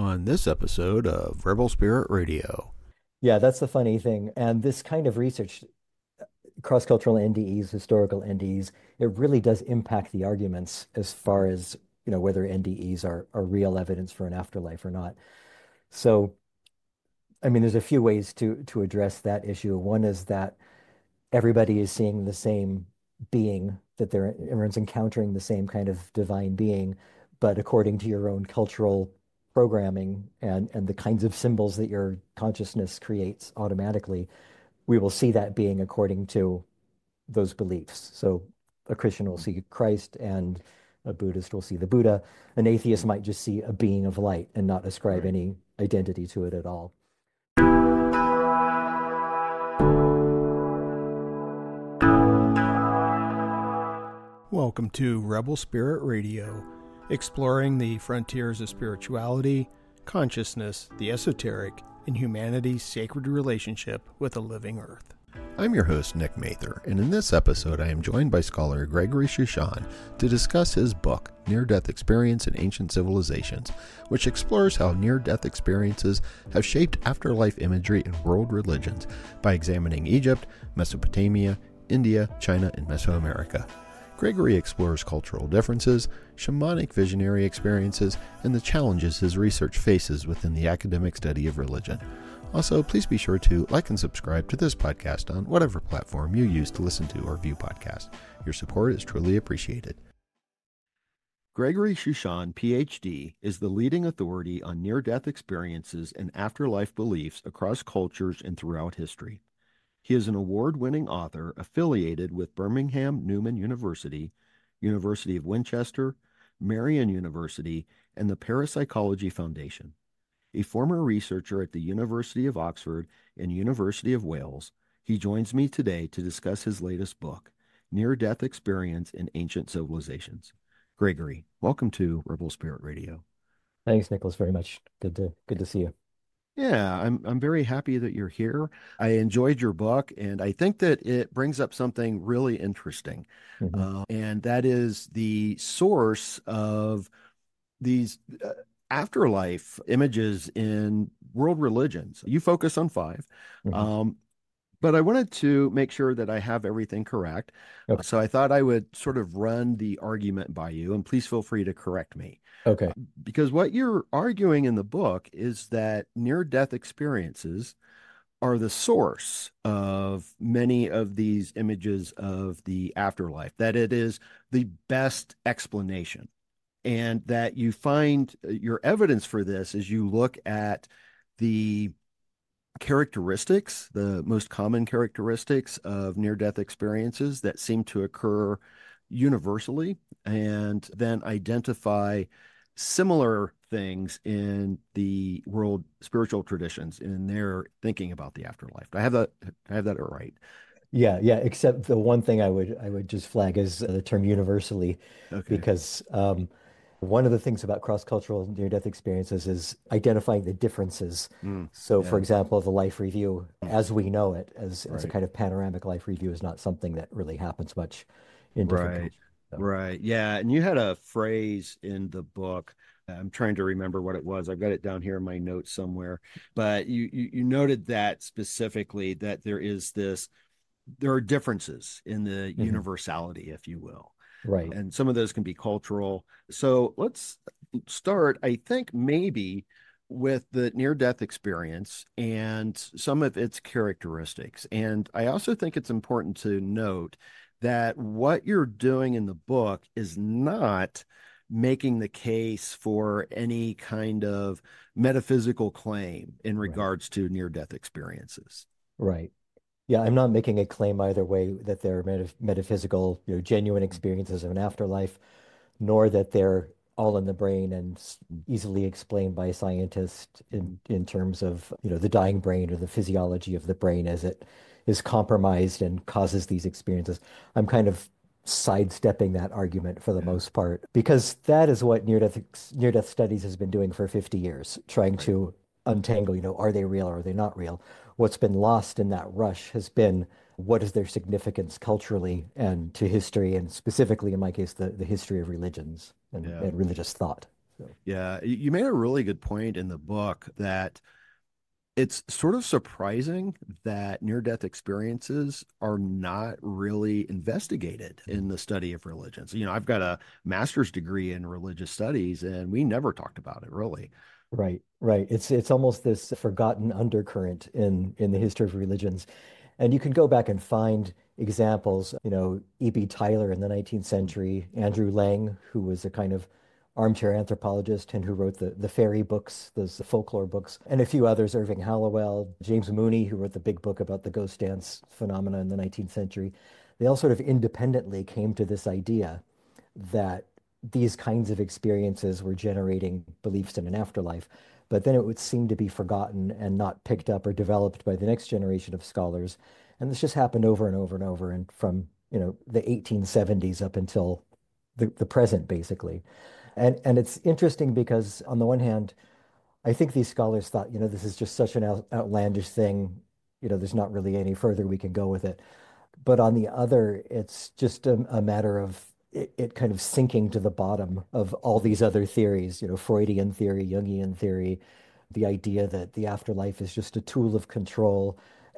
on this episode of Rebel Spirit Radio. Yeah, that's the funny thing. And this kind of research, cross-cultural NDEs, historical NDEs, it really does impact the arguments as far as, whether NDEs are real evidence for an afterlife or not. So, I mean, there's a few ways to address that issue. One is that everybody is seeing the same being, that everyone's encountering the same kind of divine being, but according to your own cultural programming and the kinds of symbols that your consciousness creates automatically, we will see that being according to those beliefs. So a Christian will see Christ and a Buddhist will see the Buddha. An atheist might just see a being of light and not ascribe Right. any identity to it at all. Welcome to Rebel Spirit Radio, exploring the frontiers of spirituality, consciousness, the esoteric, and humanity's sacred relationship with the living earth. I'm your host, Nick Mather, and in this episode I am joined by scholar Gregory Shushan to discuss his book, Near-Death Experience in Ancient Civilizations, which explores how near-death experiences have shaped afterlife imagery in world religions by examining Egypt, Mesopotamia, India, China, and Mesoamerica. Gregory explores cultural differences, shamanic visionary experiences, and the challenges his research faces within the academic study of religion. Also, please be sure to like and subscribe to this podcast on whatever platform you use to listen to or view podcasts. Your support is truly appreciated. Gregory Shushan, PhD, is the leading authority on near-death experiences and afterlife beliefs across cultures and throughout history. He is an award-winning author affiliated with Birmingham Newman University, University of Winchester, Marian University, and the Parapsychology Foundation. A former researcher at the University of Oxford and University of Wales, he joins me today to discuss his latest book, Near-Death Experience in Ancient Civilizations. Gregory, welcome to Rebel Spirit Radio. Thanks, Nicholas, very much. Good to see you. Yeah, I'm very happy that you're here. I enjoyed your book, and I think that it brings up something really interesting, Mhm. and that is the source of these afterlife images in world religions. You focus on five, Mhm. um, but I wanted to make sure that I have everything correct. Okay. So I thought I would sort of run the argument by you, and please feel free to correct me. Okay. Because what you're arguing in the book is that near-death experiences are the source of many of these images of the afterlife, that it is the best explanation, and that you find your evidence for this as you look at the characteristics, the most common characteristics of near-death experiences that seem to occur universally, and then identify similar things in the world spiritual traditions in their thinking about the afterlife. I have that right? Yeah, yeah. Except the one thing I would just flag is the term universally, Okay. because one of the things about cross-cultural near-death experiences is identifying the differences. Mm, So, for yeah. example, the life review, as we know it, as a Right. kind of panoramic life review, is not something that really happens much in different Right. cultures. So, Right. Yeah. And you had a phrase in the book. I'm trying to remember what it was. I've got it down here in my notes somewhere. But you noted that specifically, that there are differences in the mhm. universality, if you will. Right. And some of those can be cultural. So let's start, I think, maybe with the near-death experience and some of its characteristics. And I also think it's important to note that what you're doing in the book is not making the case for any kind of metaphysical claim in Right. regards to near-death experiences. Right. Yeah, I'm not making a claim either way that they're metaphysical, genuine experiences of an afterlife, nor that they're all in the brain and easily explained by scientists in terms of, the dying brain or the physiology of the brain as it is compromised and causes these experiences. I'm kind of sidestepping that argument for the Yeah. most part because that is what near-death studies has been doing for 50 years, trying Right. to untangle, are they real or are they not real? What's been lost in that rush has been what is their significance culturally and to history, and specifically in my case, the history of religions Yeah. and religious thought. So, Yeah, you made a really good point in the book that it's sort of surprising that near-death experiences are not really investigated in the study of religions. I've got a master's degree in religious studies, and we never talked about it really. right, right. It's almost this forgotten undercurrent in the history of religions. And you can go back and find examples, E.B. Tyler in the 19th century, Andrew Lang, who was a kind of armchair anthropologist and who wrote the fairy books, those folklore books, and a few others, Irving Hallowell, James Mooney, who wrote the big book about the ghost dance phenomena in the 19th century. They all sort of independently came to this idea that these kinds of experiences were generating beliefs in an afterlife. But then it would seem to be forgotten and not picked up or developed by the next generation of scholars. And this just happened over and over and over, and from, the 1870s up until the present, basically. And it's interesting because on the one hand, I think these scholars thought, this is just such an outlandish thing. There's not really any further we can go with it. But on the other, it's just a matter of it kind of sinking to the bottom of all these other theories, Freudian theory, Jungian theory, the idea that the afterlife is just a tool of control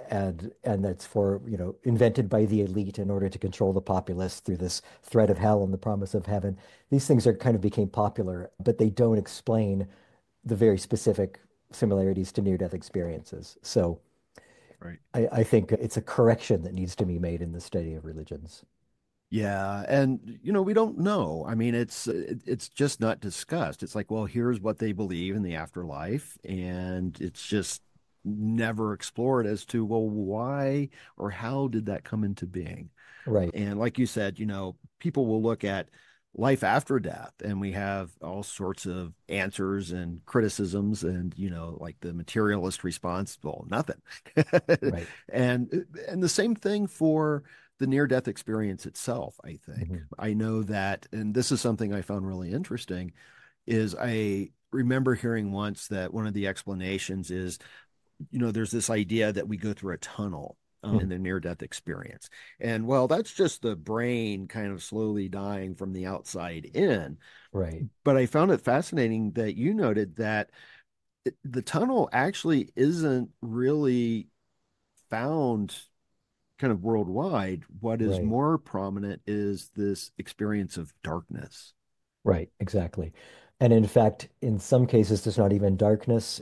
and that's for, invented by the elite in order to control the populace through this threat of hell and the promise of heaven. These things are kind of became popular, but they don't explain the very specific similarities to near-death experiences. So Right. I think it's a correction that needs to be made in the study of religions. Yeah, and we don't know. I mean, it's just not discussed. It's like, well, here's what they believe in the afterlife, and it's just never explored as to, well, why or how did that come into being? Right. And like you said, people will look at life after death, and we have all sorts of answers and criticisms, and like the materialist response, well, nothing. Right. And the same thing for the near-death experience itself, I think. Mhm. I know that, and this is something I found really interesting, is I remember hearing once that one of the explanations is there's this idea that we go through a tunnel in Mhm. the near death experience. And well, that's just the brain kind of slowly dying from the outside in. Right. But I found it fascinating that you noted that the tunnel actually isn't really found kind of worldwide. What is Right. more prominent is this experience of darkness. Right. Exactly. And in fact, in some cases, there's not even darkness.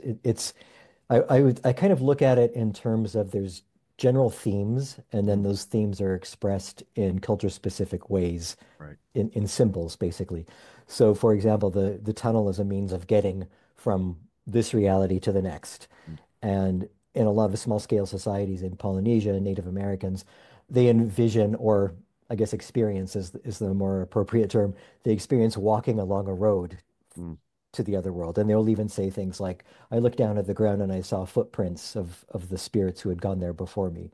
I kind of look at it in terms of there's general themes, and then Mm, those themes are expressed in culture specific ways right. in symbols, basically. So, for example, the tunnel is a means of getting from this reality to the next. Mm, And in a lot of small scale societies in Polynesia and Native Americans, they envision, or I guess experience is the more appropriate term, they experience walking along a road mm, to the other world. And they'll even say things like, I looked down at the ground and I saw footprints of the spirits who had gone there before me.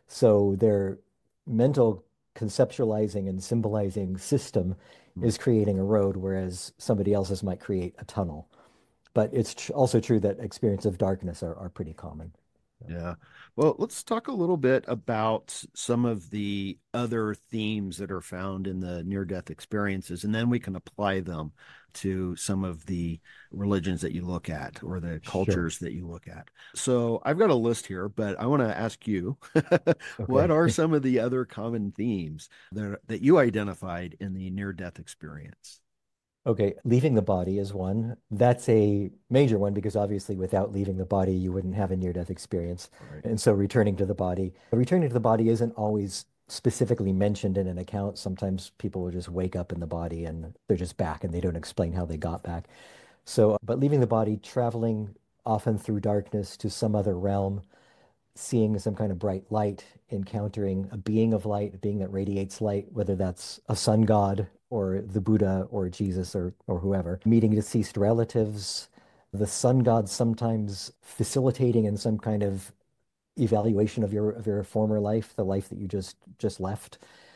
So their mental conceptualizing and symbolizing system mm. is creating a road, whereas somebody else's might create a tunnel. But it's tr also true that experience of darkness are pretty common. Yeah. Well, let's talk a little bit about some of the other themes that are found in the near-death experiences, and then we can apply them to some of the religions that you look at or the Sure. cultures that you look at. So I've got a list here, but I want to ask you, what Okay. are some of the other common themes that you identified in the near-death experience? Okay, leaving the body is one. That's a major one because obviously without leaving the body, you wouldn't have a near-death experience. Right. And so returning to the body isn't always specifically mentioned in an account. Sometimes people will just wake up in the body and they're just back and they don't explain how they got back. So, but leaving the body, traveling often through darkness to some other realm, seeing some kind of bright light, encountering a being of light, a being that radiates light, whether that's a sun god or the Buddha or Jesus or whoever, meeting deceased relatives, the sun god sometimes facilitating in some kind of evaluation of your former life, the life that you just left.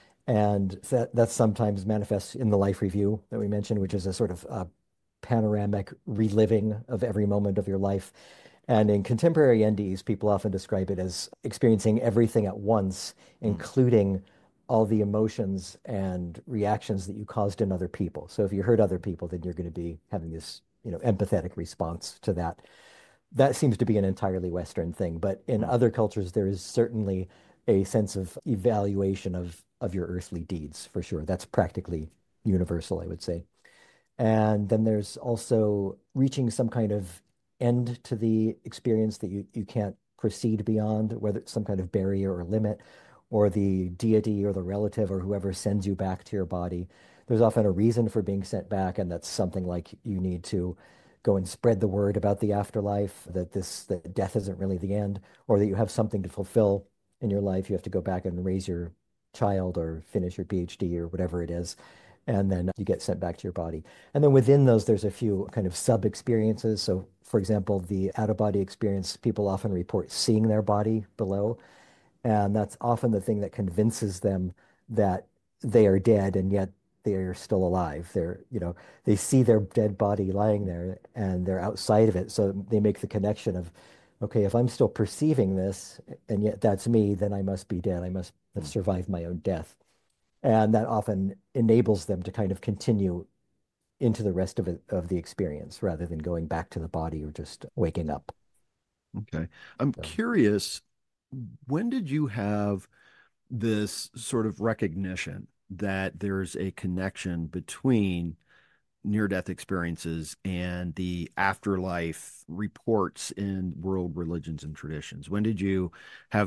And that sometimes manifests in the life review that we mentioned, which is a sort of panoramic reliving of every moment of your life. And in contemporary NDEs, people often describe it as experiencing everything at once, Mm, including all the emotions and reactions that you caused in other people. So if you hurt other people, then you're going to be having this, empathetic response to that. That seems to be an entirely Western thing, but in Hmm. other cultures, there is certainly a sense of evaluation of your earthly deeds for sure. That's practically universal, I would say. And then there's also reaching some kind of end to the experience that you can't proceed beyond, whether it's some kind of barrier or limit, or the deity or the relative or whoever sends you back to your body. There's often a reason for being sent back, and that's something like you need to go and spread the word about the afterlife, that death isn't really the end, or that you have something to fulfill in your life. You have to go back and raise your child or finish your PhD or whatever it is, and then you get sent back to your body. And then within those, there's a few kind of sub experiences. So, for example, the out of body experience, people often report seeing their body below. And that's often the thing that convinces them that they are dead and yet they are still alive. They see their dead body lying there and they're outside of it. So they make the connection of, okay, if I'm still perceiving this and yet that's me, then I must be dead. I must have survived my own death. And that often enables them to kind of continue into the rest of the experience rather than going back to the body or just waking up. Okay. I'm So, curious, when did you have this sort of recognition that there's a connection between near-death experiences and the afterlife reports in world religions and traditions? When did you have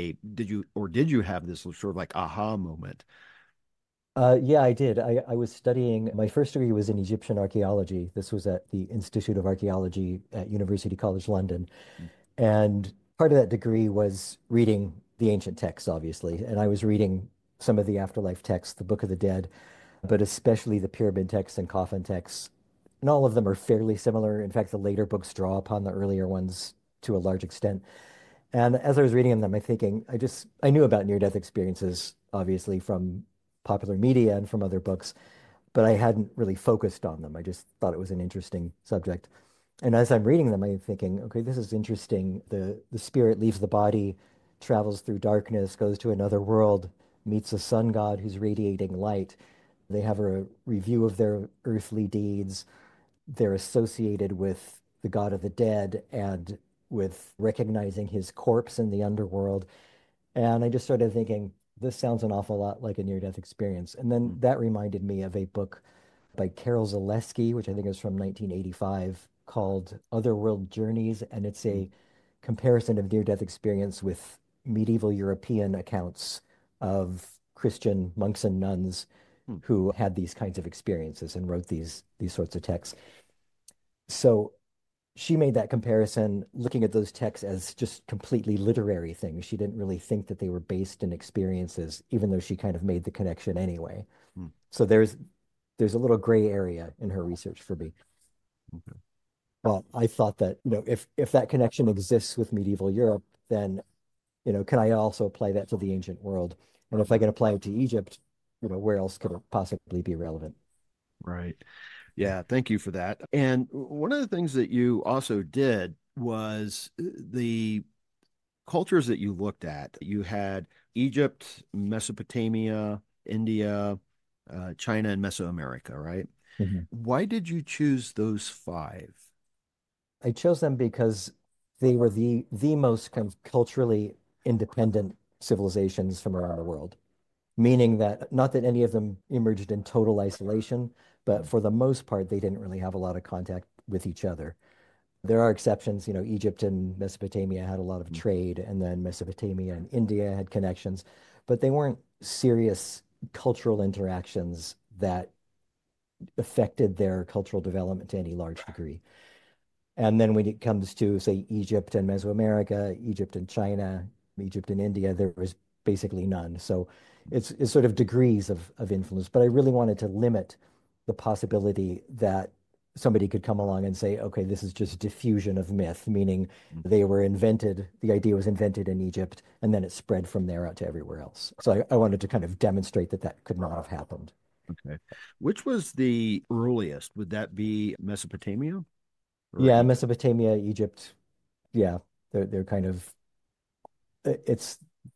did you have this sort of like aha moment? yeah, I did. I was studying, my first degree was in Egyptian archaeology. This was at the Institute of Archaeology at University College London. And part of that degree was reading the ancient texts, obviously. And I was reading some of the afterlife texts, the Book of the Dead, but especially the pyramid texts and coffin texts. And all of them are fairly similar. In fact, the later books draw upon the earlier ones to a large extent. And as I was reading them, I'm thinking, I knew about near-death experiences, obviously, from popular media and from other books, but I hadn't really focused on them. I just thought it was an interesting subject. And as I'm reading them, I'm thinking, okay, this is interesting. The spirit leaves the body, travels through darkness, goes to another world, meets a sun god who's radiating light. They have a review of their earthly deeds. They're associated with the god of the dead and with recognizing his corpse in the underworld. And I just started thinking, this sounds an awful lot like a near-death experience. And then that reminded me of a book by Carol Zaleski, which I think is from 1985, called Otherworld Journeys. And it's a comparison of near-death experience with medieval European accounts of Christian monks and nuns who had these kinds of experiences and wrote these sorts of texts. So she made that comparison looking at those texts as just completely literary things. She didn't really think that they were based in experiences, even though she kind of made the connection anyway. So there's a little gray area in her research for me. Okay. But I thought that, if that connection exists with medieval Europe, then, can I also apply that to the ancient world? And if I can apply it to Egypt, where else could it possibly be relevant? Right. Yeah, thank you for that. And one of the things that you also did was the cultures that you looked at. You had Egypt, Mesopotamia, India, China, and Mesoamerica, right? Mhm. Why did you choose those five? I chose them because they were the most kind of culturally independent civilizations from around the world. Meaning that not that any of them emerged in total isolation, but for the most part, they didn't really have a lot of contact with each other. There are exceptions, Egypt and Mesopotamia had a lot of trade, and then Mesopotamia and India had connections, but they weren't serious cultural interactions that affected their cultural development to any large degree. And then when it comes to, say, Egypt and Mesoamerica, Egypt and China, Egypt and India, there was basically none. So it's sort of degrees of influence. But I really wanted to limit the possibility that somebody could come along and say, okay, this is just diffusion of myth, meaning the idea was invented in Egypt, and then it spread from there out to everywhere else. So I wanted to kind of demonstrate that that could not have happened. Okay. Which was the earliest? Would that be Mesopotamia or Yeah, Egypt? Mesopotamia, Egypt, yeah, they're kind of it's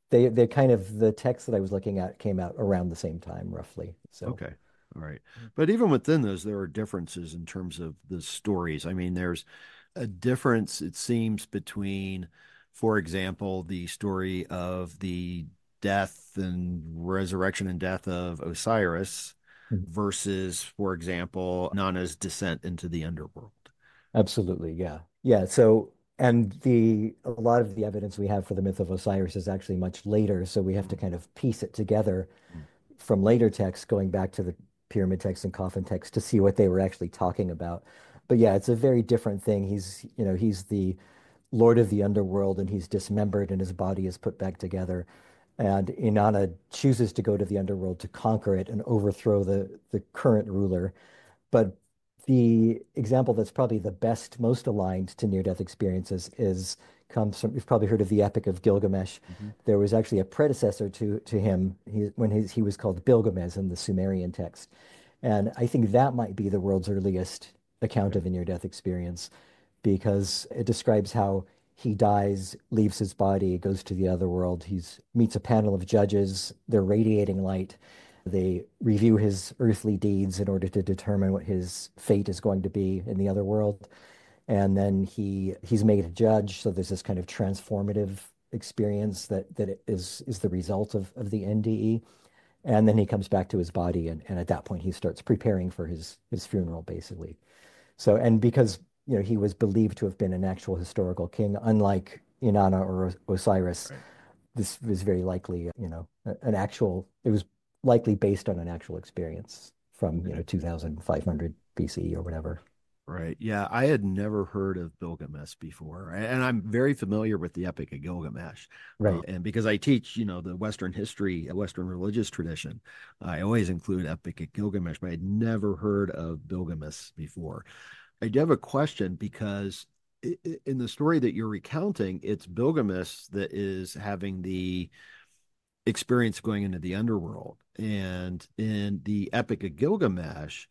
They kind of the text that I was looking at came out around the same time, roughly. So Okay. All right. But even within those, there are differences in terms of the stories. I mean, there's a difference, it seems, between, for example, the story of the death and resurrection and death of Osiris mhm. versus, for example, Nana's descent into the underworld. Absolutely, yeah. Yeah, so and the a lot of the evidence we have for the myth of Osiris is actually much later, so we have to Mm, kind of piece it together mm, from later texts going back to the pyramid texts and coffin texts to see what they were actually talking about. But yeah, it's a very different thing. He's the Lord of the underworld and he's dismembered and his body is put back together. And Inanna chooses to go to the underworld to conquer it and overthrow the current ruler. But the example that's probably the best, most aligned to near-death experiences is comes from, you've probably heard of the Epic of Gilgamesh. mhm. There was actually a predecessor to him when he was called Bilgamez in the Sumerian text. And I think that might be the world's earliest account Okay. of a near-death experience because it describes how he dies, leaves his body, goes to the other world. He's meets a panel of judges. They're radiating light. They review his earthly deeds in order to determine what his fate is going to be in the other world. And then he's made a judge. So there's this kind of transformative experience that is the result of the NDE. And then he comes back to his body, and at that point he starts preparing for his funeral, basically. So, and because he was believed to have been an actual historical king, unlike Inanna or Osiris, Right. this was very likely, an actual. It was likely based on an actual experience from Okay. 2500 BC or whatever. Right. Yeah, I had never heard of Gilgamesh before, and I'm very familiar with the Epic of Gilgamesh. Right. And because I teach, the Western history, Western religious tradition, I always include Epic of Gilgamesh, but I'd never heard of Gilgamesh before. I do have a question because in the story that you're recounting, it's Gilgamesh that is having the experience going into the underworld, and in the Epic of Gilgamesh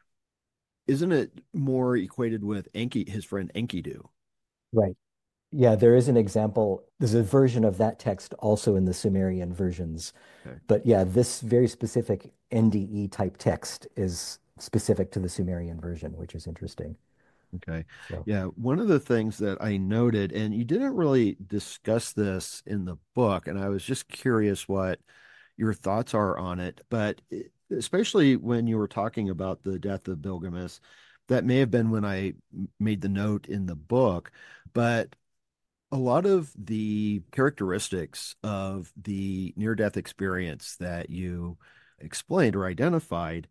isn't it more equated with Enki, his friend Enkidu? Right. Yeah, there is an example. There's a version of that text also in the Sumerian versions. Okay. But yeah, this very specific NDE type text is specific to the Sumerian version, which is interesting. Okay. So, Yeah. One of the things that I noted, and you didn't really discuss this in the book, and I was just curious what your thoughts are on it, but especially when you were talking about the death of Bilgamesh, that may have been when I made the note in the book, but a lot of the characteristics of the near-death experience that you explained or identified,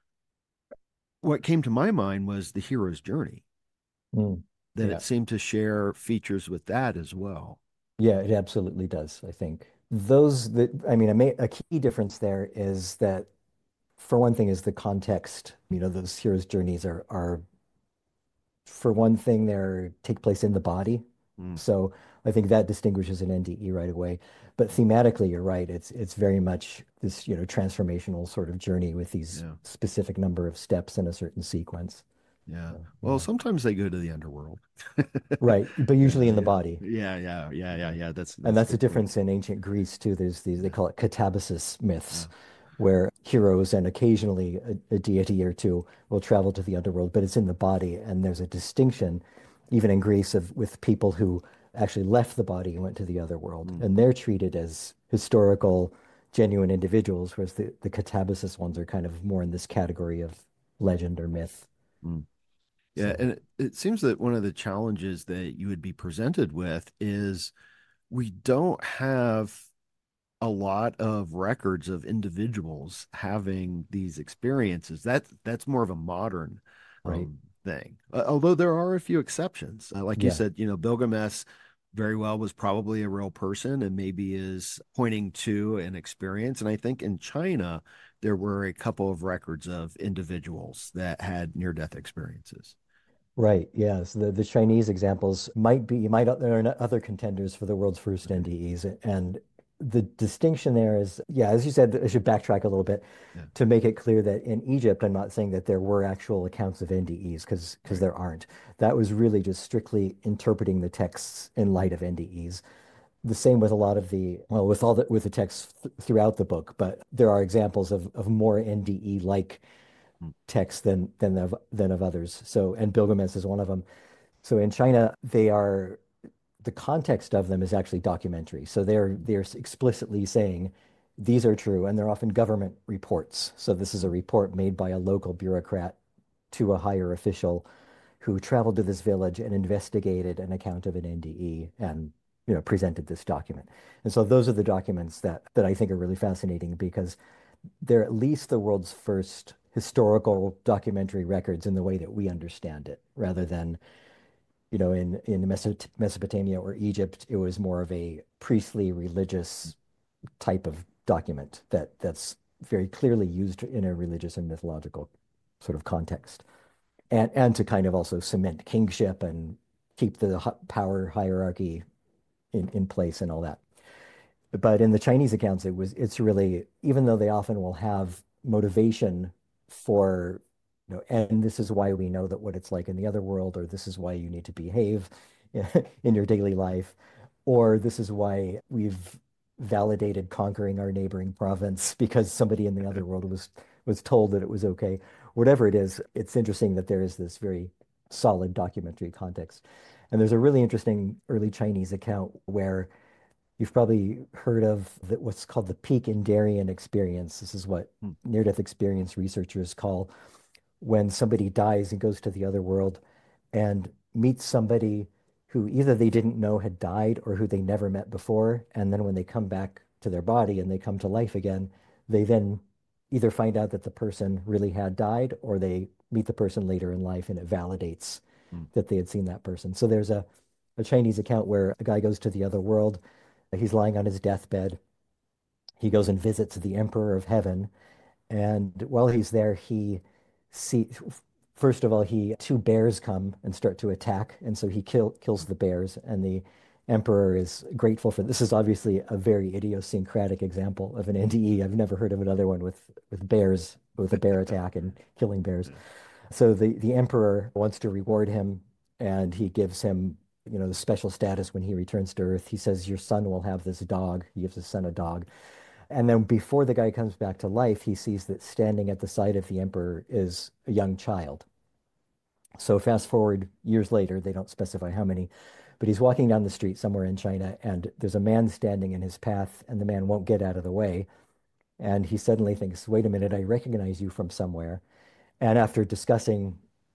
what came to my mind was the hero's journey, mm, that it yeah. seemed to share features with that as well. Yeah, it absolutely does, I think. Those that, I mean, a key difference there is that, for one thing, is the context. Those hero's journeys are for one thing, they take place in the body. Mm, So I think that distinguishes an NDE right away. But thematically, you're right. It's very much this, transformational sort of journey with these yeah, specific number of steps in a certain sequence. yeah. So, Well, yeah. sometimes they go to the underworld. Right. But Yeah, usually in the yeah, body. yeah, yeah, yeah, yeah, yeah. And That's a that's the good point. difference in ancient Greece too. There's these, they Yeah, call it katabasis yeah. myths, where heroes and occasionally a deity or two will travel to the underworld, but it's in the body. And there's a distinction, even in Greece, of with people who actually left the body and went to the other world. Mm, And they're treated as historical, genuine individuals, whereas the katabasis ones are kind of more in this category of legend or myth. mm. Yeah, So, and it seems that one of the challenges that you would be presented with is we don't have a lot of records of individuals having these experiences. That's more of a modern right. thing. Although there are a few exceptions. Like you Yeah. said, Bilgamesh very well was probably a real person and maybe is pointing to an experience. And I think in China, there were a couple of records of individuals that had near-death experiences. Right. Yes. The Chinese examples there are other contenders for the world's first Okay. NDEs. And the distinction there is, yeah, as you said, I should backtrack a little bit Yeah. to make it clear that in Egypt, I'm not saying that there were actual accounts of NDEs because Right. there aren't. That was really just strictly interpreting the texts in light of NDEs. the same with a lot of well, with all with the text throughout the book, but there are examples of more NDE like Mm. texts than of others. So, and Bilgamesh is one of them. So in China, the context of them is actually documentary. So they're explicitly saying these are true, and they're often government reports. So this is a report made by a local bureaucrat to a higher official who traveled to this village and investigated an account of an NDE and presented this document. And so those are the documents that I think are really fascinating because they're at least the world's first historical documentary records in the way that we understand it, rather than in Mesopotamia or Egypt, it was more of a priestly religious type of document that's very clearly used in a religious and mythological sort of context, and to kind of also cement kingship and keep the power hierarchy in place and all that. But in the Chinese accounts, it's really, even though they often will have motivation for, and this is why we know that what it's like in the other world, or this is why you need to behave in your daily life, or this is why we've validated conquering our neighboring province because somebody in the other world was told that it was okay. Whatever it is, it's interesting that there is this very solid documentary context. And there's a really interesting early Chinese account where you've probably heard of what's called the peak in Darien experience. This is what Mm. near-death experience researchers call when somebody dies and goes to the other world and meets somebody who either they didn't know had died or who they never met before. And then when they come back to their body and they come to life again, they then either find out that the person really had died or they meet the person later in life and it validates Mm. that they had seen that person. So there's a Chinese account where a guy goes to the other world. He's lying on his deathbed. He goes and visits the Emperor of Heaven. And while he's there, he see first of all, two bears come and start to attack, and so he kills the bears. And the emperor is grateful for this. Is obviously a very idiosyncratic example of an NDE. I've never heard of another one with bears, with a bear attack and killing bears. So the emperor wants to reward him, and he gives him the special status when he returns to Earth. He says, "Your son will have this dog." He gives his son a dog. And then before the guy comes back to life, he sees that standing at the side of the emperor is a young child. So fast forward years later, they don't specify how many, but he's walking down the street somewhere in China, and there's a man standing in his path, and the man won't get out of the way. And he suddenly thinks, wait a minute, I recognize you from somewhere. And after discussing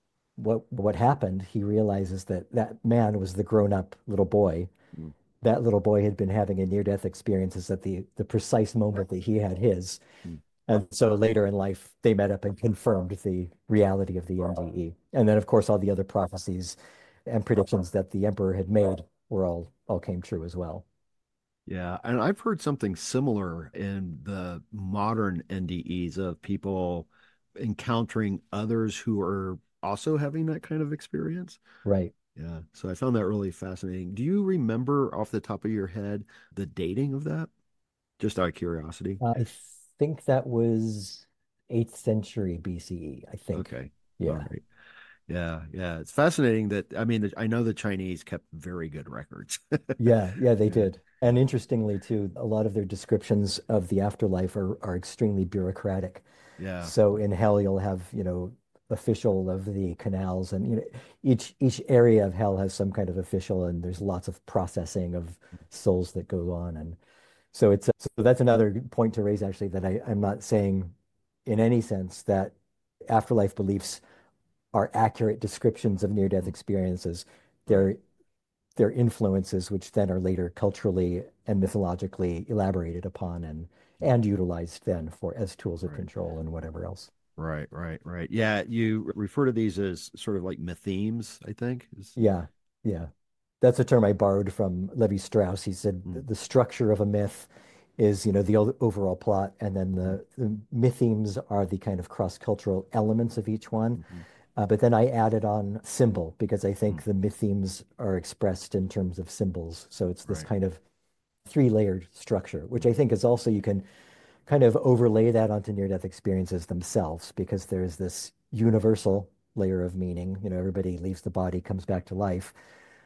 what happened, he realizes that that man was the grown-up little boy. Mm. That little boy had been having a near-death experiences at the precise moment that he had his. Mm. And so later in life, they met up and confirmed the reality of the NDE. And then, of course, all the other prophecies and predictions that the emperor had made were all came true as well. Yeah, and I've heard something similar in the modern NDEs of people encountering others who are also having that kind of experience. Right. Yeah, so I found that really fascinating. Do you remember off the top of your head the dating of that? Just out of curiosity. I think that was 8th century BCE, I think. Okay. All Yeah. right. Yeah, yeah. It's fascinating that I mean, I know the Chinese kept very good records. Yeah, they Yeah. did. And interestingly, too, a lot of their descriptions of the afterlife are extremely bureaucratic. Yeah. So in hell, you'll have, official of the canals, and each area of hell has some kind of official, and there's lots of processing of souls that go on. And so so that's another point to raise, actually, that I'm not saying in any sense that afterlife beliefs are accurate descriptions of near-death experiences. Right. They're influences which then are later culturally and mythologically elaborated upon and utilized then for as tools of Right. control and whatever else. Right. Yeah, you refer to these as sort of like mythemes, I think. Yeah, yeah. That's a term I borrowed from Levi Strauss. He said Mm. the structure of a myth is, the overall plot, and then Mm. the mythemes are the kind of cross-cultural elements of each one. Mhm. But then I added on symbol because I Mm. think the mythemes are expressed in terms of symbols. So it's this Right. kind of three-layered structure, which I think is also, you can kind of overlay that onto near-death experiences themselves because there's this universal layer of meaning. Everybody leaves the body, comes back to life.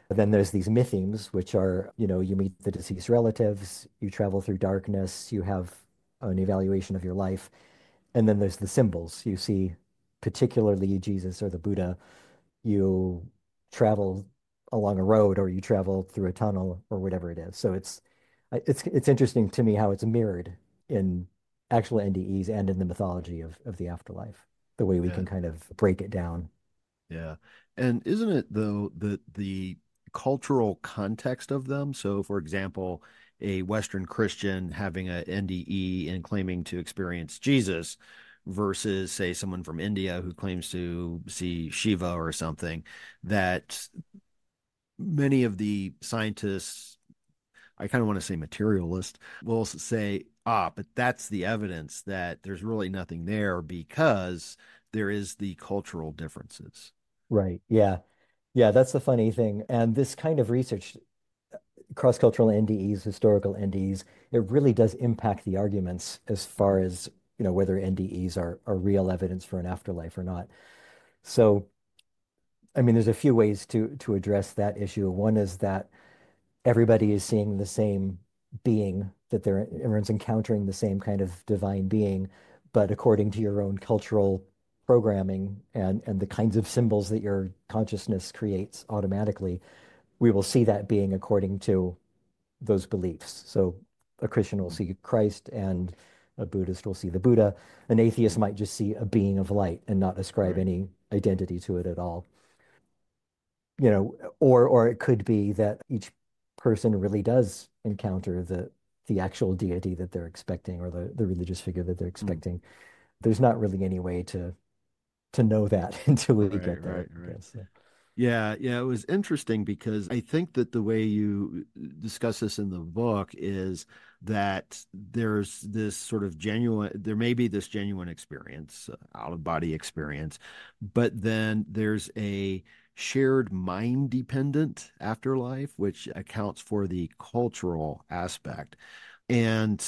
Then there's these mythemes, which are, you meet the deceased relatives, you travel through darkness, you have an evaluation of your life. And then there's the symbols. You see, particularly Jesus or the Buddha, you travel along a road or you travel through a tunnel or whatever it is. So it's interesting to me how it's mirrored in actual NDEs and in the mythology of the afterlife, the way we Yeah. can kind of break it down. Yeah. And isn't it though that the cultural context of them? So, for example, a Western Christian having a NDE and claiming to experience Jesus versus, say, someone from India who claims to see Shiva or something, that many of the scientists, I kind of want to say materialist, will say, but that's the evidence that there's really nothing there because there is the cultural differences. Right. Yeah. Yeah, that's the funny thing. And this kind of research, cross-cultural NDEs, historical NDEs, it really does impact the arguments as far as, whether NDEs are real evidence for an afterlife or not. So, I mean, there's a few ways to address that issue. One is that everybody is seeing the same being, that everyone's encountering the same kind of divine being, but according to your own cultural programming and the kinds of symbols that your consciousness creates automatically, we will see that being according to those beliefs. So a Christian will see Christ and a Buddhist will see the Buddha. An atheist might just see a being of light and not ascribe Right. any identity to it at all. Or it could be that each person really does encounter the actual deity that they're expecting or the religious figure that they're Mm. expecting. There's not really any way to know that until we Right, get there, right, I right. guess. So, Yeah, yeah, it was interesting because I think that the way you discuss this in the book is that there's this sort of genuine, there may be this genuine experience, out of body experience, but then there's a shared mind dependent afterlife, which accounts for the cultural aspect. And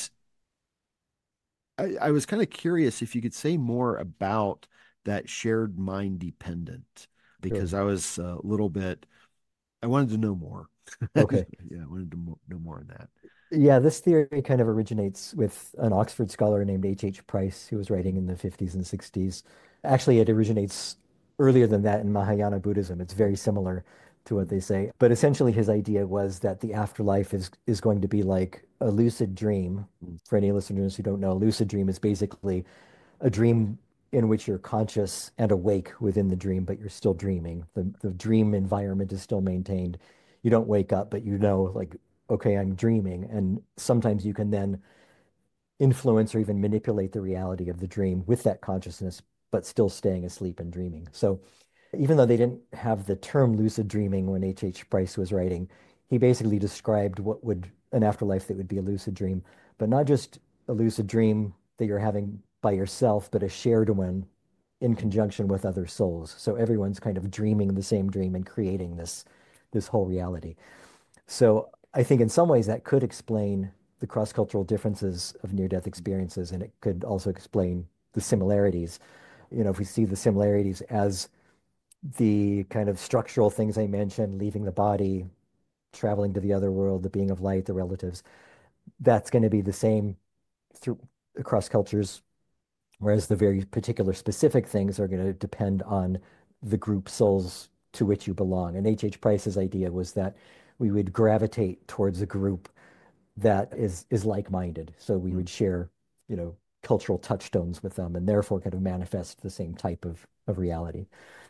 I was kind of curious if you could say more about that shared mind dependent, because sure. I was a little bit, I wanted to know more. Okay. Yeah, I wanted to know more on that. Yeah, this theory kind of originates with an Oxford scholar named H. Price, who was writing in the 50s and 60s. Actually, it originates earlier than that in Mahayana Buddhism. It's very similar to what they say. But essentially, his idea was that the afterlife is going to be like a lucid dream. For any listeners who don't know, a lucid dream is basically a dream in which you're conscious and awake within the dream, but you're still dreaming. The dream environment is still maintained. You don't wake up, but like, okay, I'm dreaming. And sometimes you can then influence or even manipulate the reality of the dream with that consciousness, but still staying asleep and dreaming. So even though they didn't have the term lucid dreaming when H. Price was writing, he basically described what would an afterlife that would be a lucid dream, but not just a lucid dream that you're having by yourself, but a shared one in conjunction with other souls. So everyone's kind of dreaming the same dream and creating this whole reality. So I think in some ways that could explain the cross-cultural differences of near-death experiences, and it could also explain the similarities. If we see the similarities as the kind of structural things I mentioned, leaving the body, traveling to the other world, the being of light, the relatives, that's going to be the same through across cultures, whereas the very particular specific things are going to depend on the group souls to which you belong. And H. Price's idea was that we would gravitate towards a group that is like-minded. So we Mm. would share, cultural touchstones with them and therefore kind of manifest the same type of reality.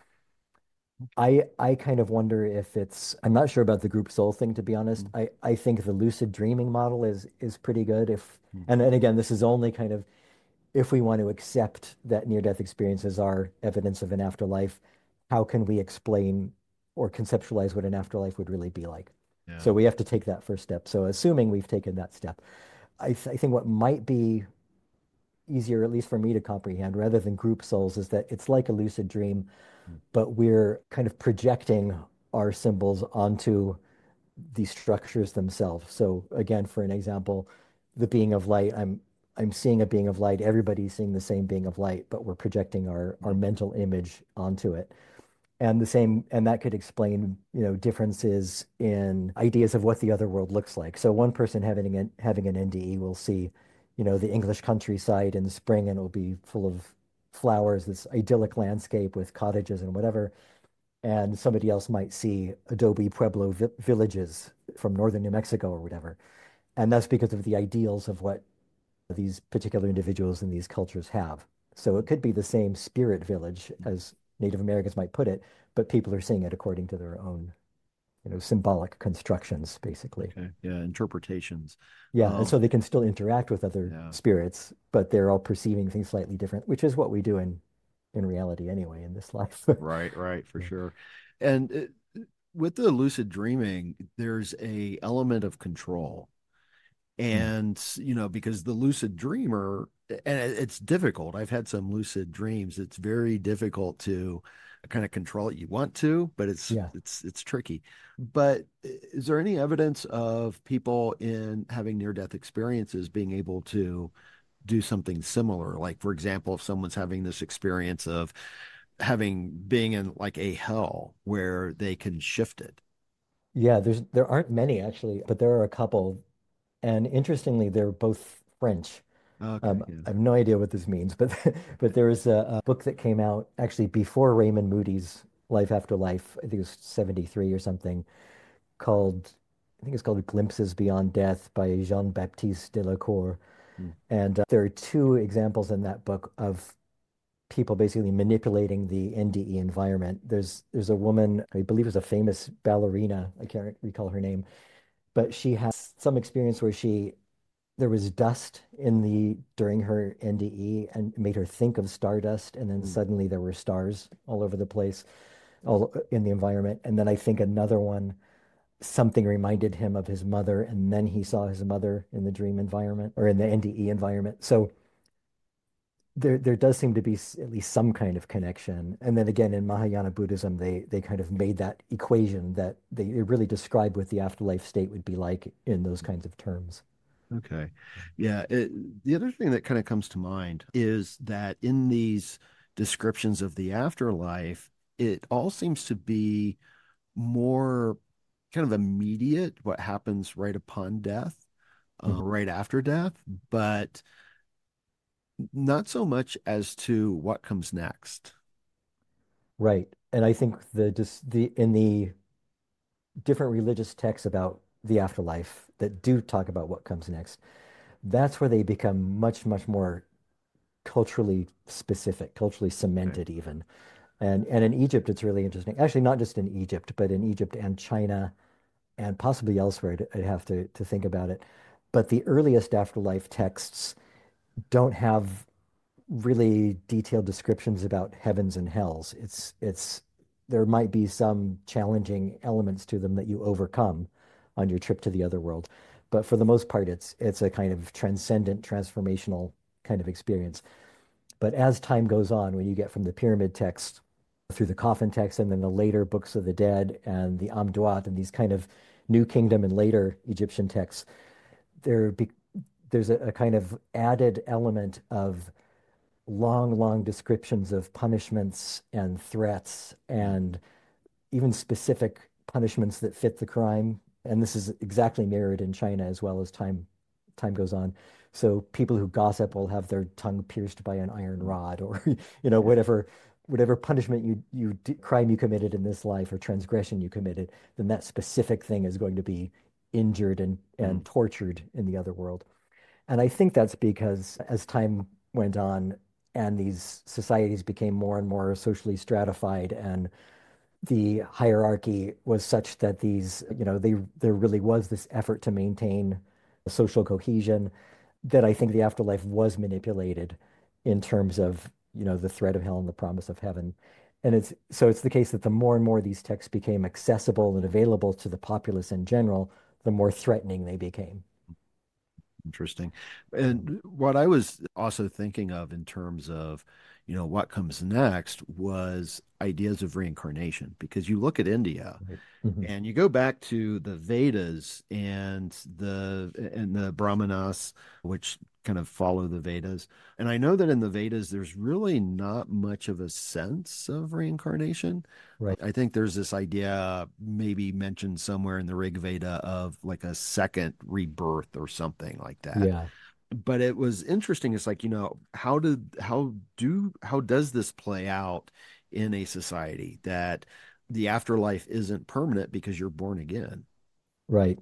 I kind of wonder if I'm not sure about the group soul thing, to be honest. Mm. I think the lucid dreaming model is pretty good if, Mm. and again, this is only kind of if we want to accept that near-death experiences are evidence of an afterlife, how can we explain or conceptualize what an afterlife would really be like? Yeah. So we have to take that first step. So assuming we've taken that step, I think what might be easier, at least for me to comprehend, rather than group souls, is that it's like a lucid dream, Mm. but we're kind of projecting our symbols onto the structures themselves. So again, for an example, the being of light, I'm seeing a being of light. Everybody's seeing the same being of light, but we're projecting our Mm. mental image onto it. And the same, and that could explain, differences in ideas of what the other world looks like. So one person having an NDE will see, the English countryside in the spring, and it will be full of flowers, this idyllic landscape with cottages and whatever. And somebody else might see Adobe Pueblo villages from northern New Mexico or whatever. And that's because of the ideals of what these particular individuals in these cultures have. So it could be the same spirit village as Native Americans might put it, but people are seeing it according to their own, symbolic constructions, basically. Okay. Yeah, interpretations. Yeah, and so they can still interact with other Yeah. spirits, but they're all perceiving things slightly different, which is what we do in reality anyway in this life. Right, right, for Yeah. sure. And with the lucid dreaming, there's a element of control. Mm. And, because the lucid dreamer, and it's difficult. I've had some lucid dreams. It's very difficult to kind of control it. You want to, but it's Yeah. it's it's tricky. But is there any evidence of people in having near-death experiences being able to do something similar? Like, for example, if someone's having this experience of being in like a hell where they can shift it. Yeah, there aren't many actually, but there are a couple. And interestingly, they're both French. Okay, yeah. I have no idea what this means, but but there was a book that came out actually before Raymond Moody's Life After Life. I think it was 73 or something, called I think it's called Glimpses Beyond Death by Jean-Baptiste Delacour. Hmm. And there are two examples in that book of people basically manipulating the NDE environment. There's a woman, I believe is a famous ballerina. I can't recall her name, but she has some experience where there was dust during her NDE and it made her think of stardust, and then Hmm. suddenly there were stars all over the place, all in the environment. And then I think another one, something reminded him of his mother, and then he saw his mother in the dream environment or in the NDE environment. So there does seem to be at least some kind of connection. And then again, in Mahayana Buddhism, they kind of made that equation that they really describe what the afterlife state would be like in those kinds of terms. Okay. Yeah. The other thing that kind of comes to mind is that in these descriptions of the afterlife, it all seems to be more kind of immediate, what happens right upon death, Mhm. right after death, but not so much as to what comes next. Right. And I think the just the in the different religious texts about the afterlife that do talk about what comes next, that's where they become much, much more culturally specific, culturally Okay. cemented even. And in Egypt, it's really interesting. Actually, not just in Egypt, but in Egypt and China and possibly elsewhere. I'd have to think about it. But the earliest afterlife texts don't have really detailed descriptions about heavens and hells. It's there might be some challenging elements to them that you overcome on your trip to the other world, but for the most part, it's a kind of transcendent, transformational kind of experience. But as time goes on, when you get from the pyramid text through the coffin text and then the later books of the dead and the Amduat and these kind of New Kingdom and later Egyptian texts, there be, there's a kind of added element of long, long descriptions of punishments and threats and even specific punishments that fit the crime. And this is exactly mirrored in China as well as time goes on. So people who gossip will have their tongue pierced by an iron rod, or Yeah. whatever punishment crime you committed in this life or transgression you committed, then that specific thing is going to be injured and Mm. tortured in the other world. And I think that's because as time went on and these societies became more and more socially stratified and the hierarchy was such that there really was this effort to maintain social cohesion, that I think the afterlife was manipulated in terms of, the threat of hell and the promise of heaven. And it's the case that the more and more these texts became accessible and available to the populace in general, the more threatening they became. Interesting. And what I was also thinking of in terms of, what comes next was ideas of reincarnation, because you look at India Right. Mhm. and you go back to the Vedas and the Brahmanas, which kind of follow the Vedas. And I know that in the Vedas, there's really not much of a sense of reincarnation. Right. I think there's this idea, maybe mentioned somewhere in the Rig Veda, of like a second rebirth or something like that. Yeah. But it was interesting. It's like, how does this play out in a society that the afterlife isn't permanent because you're born again? Right.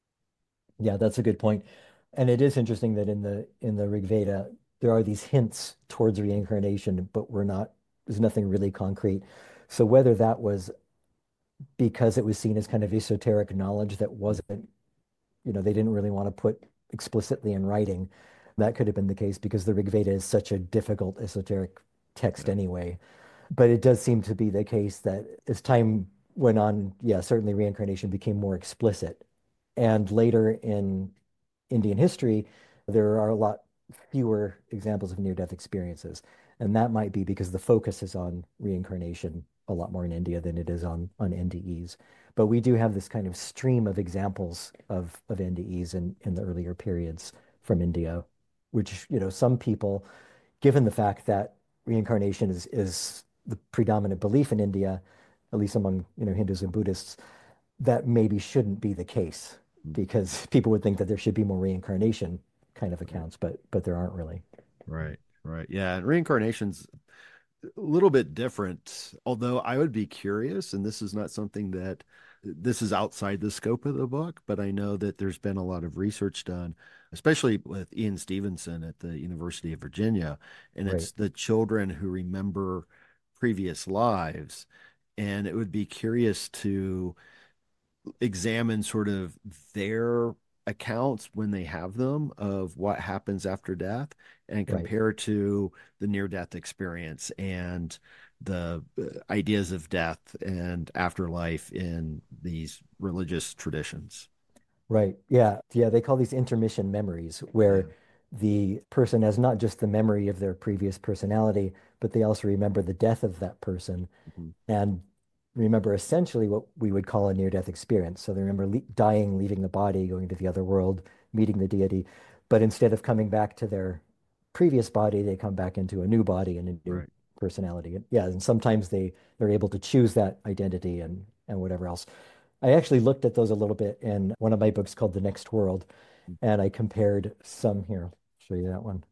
Yeah, that's a good point. And it is interesting that in the Rig Veda, there are these hints towards reincarnation, but there's nothing really concrete. So whether that was because it was seen as kind of esoteric knowledge that wasn't, they didn't really want to put explicitly in writing, that could have been the case because the Rig Veda is such a difficult esoteric text Yeah. anyway. But it does seem to be the case that as time went on, yeah, certainly reincarnation became more explicit. And later in Indian history, there are a lot fewer examples of near-death experiences. And that might be because the focus is on reincarnation a lot more in India than it is on NDEs. But we do have this kind of stream of examples of NDEs in the earlier periods from India, which, some people, given the fact that reincarnation is the predominant belief in India, at least among, Hindus and Buddhists, that maybe shouldn't be the case because people would think that there should be more reincarnation kind of accounts, but there aren't really. Right, right. Yeah, and reincarnation's a little bit different, although I would be curious, and this is not something that this is outside the scope of the book, but I know that there's been a lot of research done, especially with Ian Stevenson at the University of Virginia, and Right. it's the children who remember previous lives. And it would be curious to examine sort of their accounts when they have them of what happens after death and Right. compare to the near death experience and the ideas of death and afterlife in these religious traditions. Right. Yeah. Yeah. They call these intermission memories, Yeah. where the person has not just the memory of their previous personality, but they also remember the death of that person Mhm. and remember essentially what we would call a near-death experience. So they remember dying, leaving the body, going to the other world, meeting the deity. But instead of coming back to their previous body, they come back into a new body and a new Right. personality. And yeah, and sometimes they're able to choose that identity and whatever else. I actually looked at those a little bit in one of my books called The Next World, and I compared some here. I'll show you that one.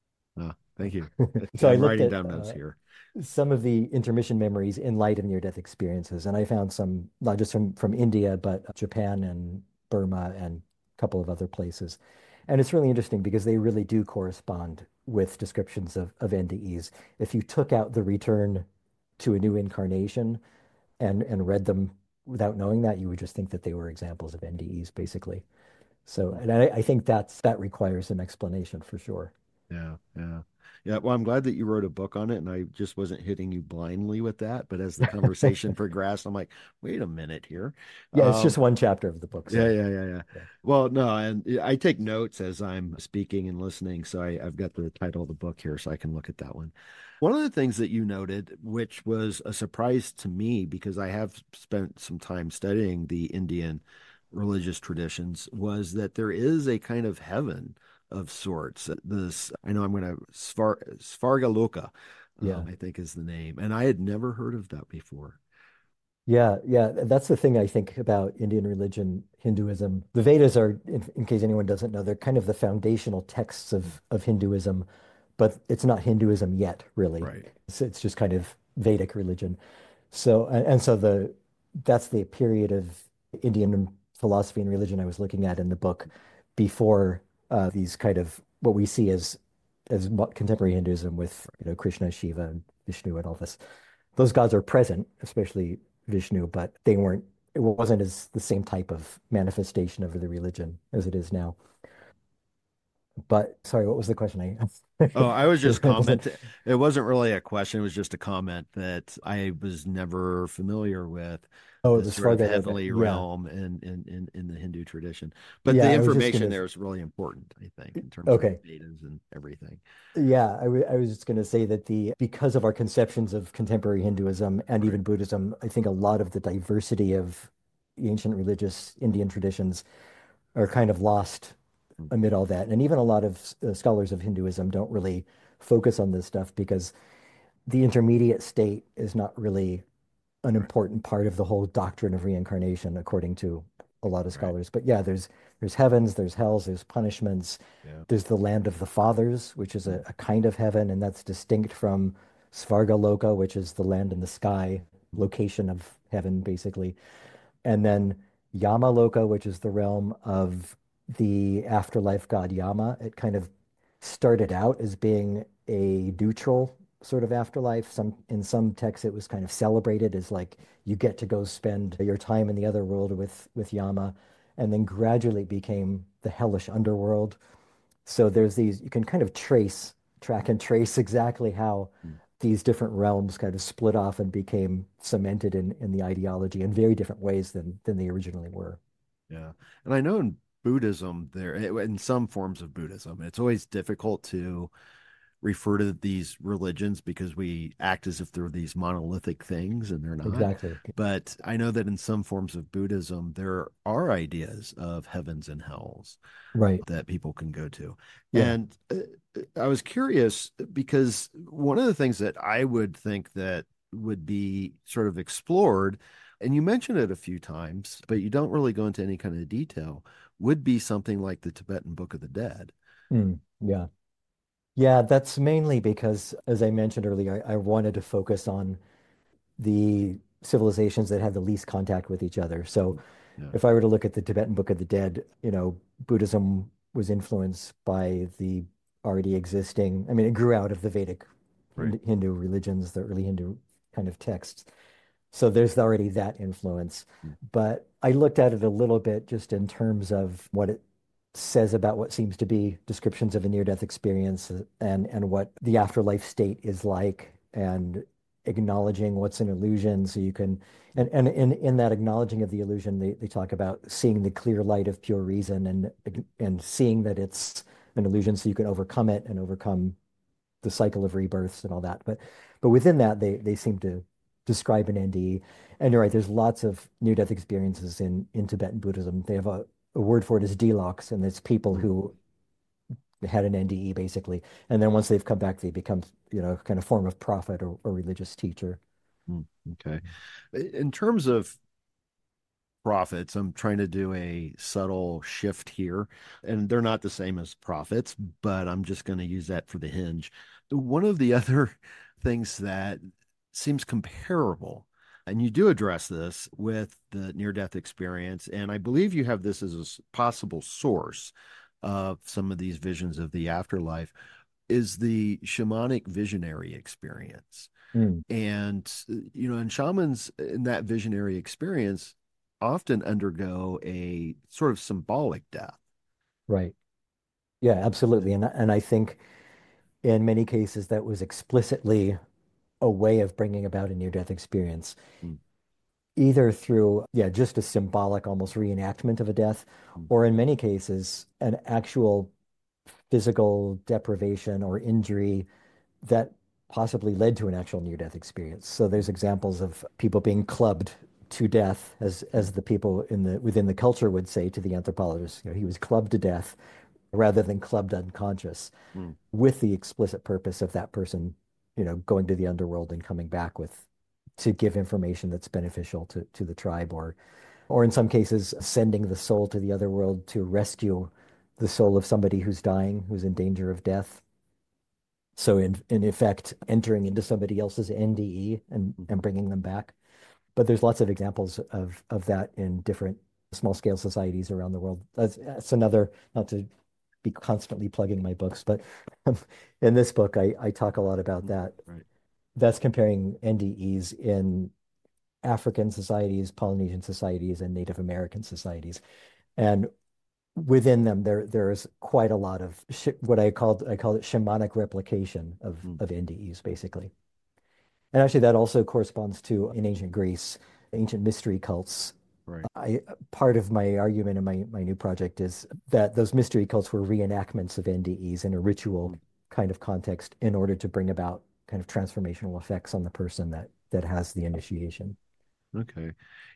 Thank you. So I I'm looked writing at down notes here. some of the intermission memories in light of near-death experiences, and I found some not just from India, but Japan and Burma and a couple of other places. And it's really interesting because they really do correspond with descriptions of NDEs. If you took out the return to a new incarnation and read them without knowing that, you would just think that they were examples of NDEs, basically. So, and I think that requires some explanation for sure. Yeah, yeah. Yeah, well, I'm glad that you wrote a book on it, and I just wasn't hitting you blindly with that. But as the conversation progressed, I'm like, wait a minute here. Yeah, it's Um, just one chapter of the book, yeah, so yeah, yeah, yeah. yeah. Well, no, and I take notes as I'm speaking and listening, so I've got the title of the book here, so I can look at that one. One of the things that you noted, which was a surprise to me because I have spent some time studying the Indian religious traditions, was that there is a kind of heaven of sorts. This, I know I'm going to Svargaloka, Yeah. I think is the name, and I had never heard of that before. Yeah, yeah, that's the thing I think about Indian religion, Hinduism. The Vedas are, in case anyone doesn't know, they're kind of the foundational texts of Hinduism, but it's not Hinduism yet, really. Right. It's just kind of Vedic religion. So, and so that's the period of Indian philosophy and religion I was looking at in the book before these kind of what we see as contemporary Hinduism with, Krishna, Shiva, and Vishnu and all this. Those gods are present, especially Vishnu, but it wasn't as the same type of manifestation of the religion as it is now. But sorry, what was the question I Oh, I was just it wasn't. commenting. It wasn't really a question. It was just a comment that I was never familiar with Oh, it this was sort of Svargaloka. heavenly Yeah. realm in the Hindu tradition. But Yeah, the I was just information gonna there is really important, I think, in terms of the okay. Vedas and everything. Yeah, I was just gonna say that the because of our conceptions of contemporary Hinduism and Right. even Buddhism, I think a lot of the diversity of the ancient religious Indian traditions are kind of lost Mm. amid all that. And even a lot of scholars of Hinduism don't really focus on this stuff because the intermediate state is not really an Right. important part of the whole doctrine of reincarnation, according to a lot of Right. scholars. But yeah, there's heavens, there's hells, there's punishments, Yeah. there's the land of the fathers, which is Mm. a kind of heaven, and that's distinct from Svarga Loka, which is the land in the sky, location of heaven, basically. And then Yama Loka, which is the realm of the afterlife god Yama. It kind of started out as being a neutral sort of afterlife. In some texts, it was kind of celebrated as like you get to go spend your time in the other world with Yama, and then gradually became the hellish underworld. So there's these, you can kind of track and trace exactly how Mm. these different realms kind of split off and became cemented in the ideology in very different ways than they originally were. Yeah. And I know in Buddhism, in some forms of Buddhism, it's always difficult to refer to these religions because we act as if they're these monolithic things and they're not. Exactly. But I know that in some forms of Buddhism, there are ideas of heavens and hells Right. that people can go to. Yeah. And I was curious because one of the things that I would think that would be sort of explored, and you mentioned it a few times, but you don't really go into any kind of detail, would be something like the Tibetan Book of the Dead. Yeah. Yeah, that's mainly because, as I mentioned earlier, I wanted to focus on the civilizations that had the least contact with each other. So Yeah, if I were to look at the Tibetan Book of the Dead, Buddhism was influenced by the already existing, I mean, it grew out of the Vedic right. Hindu religions, the early Hindu kind of texts. So there's already that influence. Mm. But I looked at it a little bit just in terms of what it says about what seems to be descriptions of a near-death experience and what the afterlife state is like and acknowledging what's an illusion so you can and in that acknowledging of the illusion they talk about seeing the clear light of pure reason and seeing that it's an illusion so you can overcome it and overcome the cycle of rebirths and all that. But within that, they seem to describe an NDE. And you're right, there's lots of near-death experiences in Tibetan Buddhism. They have a word for it is deloks, and it's people Mm. who had an NDE basically. And then once they've come back, they become, kind of form of prophet or religious teacher. Mm. Okay. In terms of prophets, I'm trying to do a subtle shift here, and they're not the same as prophets, but I'm just going to use that for the hinge. One of the other things that seems comparable, and you do address this with the near-death experience, and I believe you have this as a possible source of some of these visions of the afterlife, is the shamanic visionary experience. Mm, And, and shamans in that visionary experience often undergo a sort of symbolic death. right. Yeah, absolutely. And I think in many cases that was explicitly a way of bringing about a near-death experience, Mm. either through, yeah, just a symbolic almost reenactment of a death, Mm. or in many cases, an actual physical deprivation or injury that possibly led to an actual near-death experience. So there's examples of people being clubbed to death, as the people within the culture would say to the anthropologists. He was clubbed to death rather than clubbed unconscious, Mm. with the explicit purpose of that person, going to the underworld and coming back to give information that's beneficial to the tribe, or in some cases, sending the soul to the other world to rescue the soul of somebody who's dying, who's in danger of death. So in effect, entering into somebody else's NDE and Mhm. bringing them back. But there's lots of examples of that in different small scale societies around the world. That's another, not to be constantly plugging my books, but in this book, I talk a lot about Mm. that. Right. That's comparing NDEs in African societies, Polynesian societies, and Native American societies. And within them, there is quite a lot of what I call it shamanic replication Mm. of NDEs, basically. And actually, that also corresponds to in ancient Greece, ancient mystery cults. Right. I Part of my argument in my new project is that those mystery cults were reenactments of NDEs in a ritual Mm. kind of context in order to bring about kind of transformational effects on the person that has the initiation. Okay.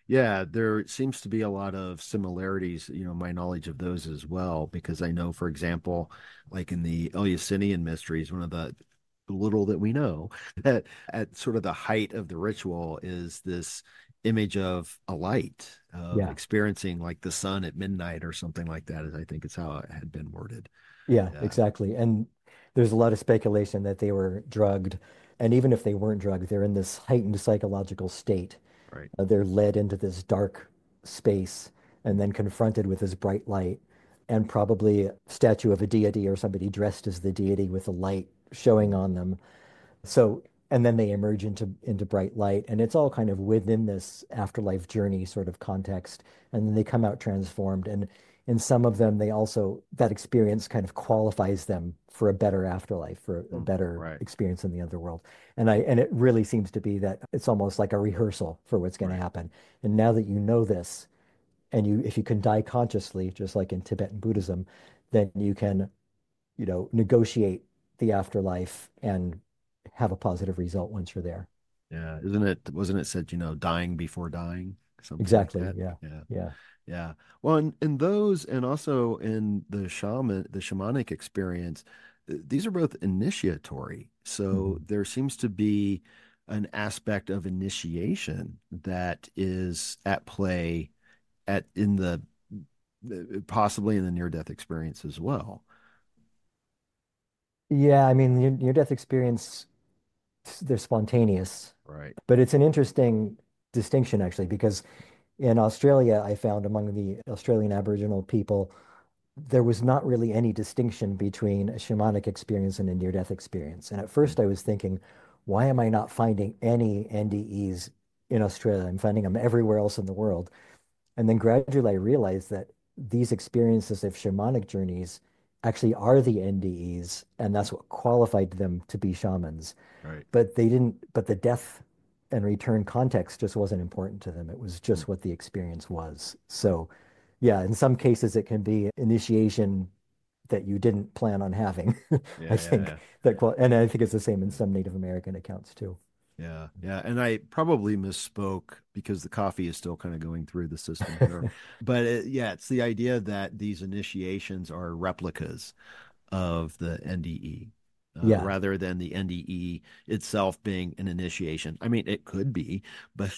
Yeah, there seems to be a lot of similarities, my knowledge of those as well, because I know, for example, like in the Eleusinian mysteries, one of the little that we know, that at sort of the height of the ritual is this image of a light, of Yeah. experiencing like the sun at midnight or something like that, is I think it's how it had been worded. Yeah, Yeah, exactly. And there's a lot of speculation that they were drugged. And even if they weren't drugged, they're in this heightened psychological state. right. They're led into this dark space and then confronted with this bright light and probably a statue of a deity or somebody dressed as the deity with a light showing on them. So, and then they emerge into bright light, and it's all kind of within this afterlife journey sort of context. And then they come out transformed. And in some of them, they also that experience kind of qualifies them for a better afterlife, for a Mm, better right, experience in the other world. And it really seems to be that it's almost like a rehearsal for what's going to right. happen. And now that you know this, and you if you can die consciously, just like in Tibetan Buddhism, then you can negotiate the afterlife and have a positive result once you're there. Yeah, wasn't it said, dying before dying, something like Exactly. that? Yeah. Yeah. Yeah. Yeah. Well, in those and also in the shamanic experience, these are both initiatory. So Mhm. there seems to be an aspect of initiation that is at play at in the possibly in the near-death experience as well. Yeah. I mean, your death experience, they're spontaneous, Right. but it's an interesting distinction actually, because in Australia, I found among the Australian Aboriginal people, there was not really any distinction between a shamanic experience and a near-death experience. And at Mm, first I was thinking, why am I not finding any NDEs in Australia? I'm finding them everywhere else in the world. And then gradually I realized that these experiences of shamanic journeys actually are the NDEs, and that's what qualified them to be shamans. right. But they didn't, but the death and return context just wasn't important to them. It was Mm, just what the experience was. right. So, yeah, in some cases it can be initiation that you didn't plan on having. I Yeah, yeah, think yeah. and I think it's the same in Yeah. some Native American accounts too. Yeah, yeah. And I probably misspoke because the coffee is still kind of going through the system here. But yeah, it's the idea that these initiations are replicas of the NDE Yeah, rather than the NDE itself being an initiation. I mean, it could be, but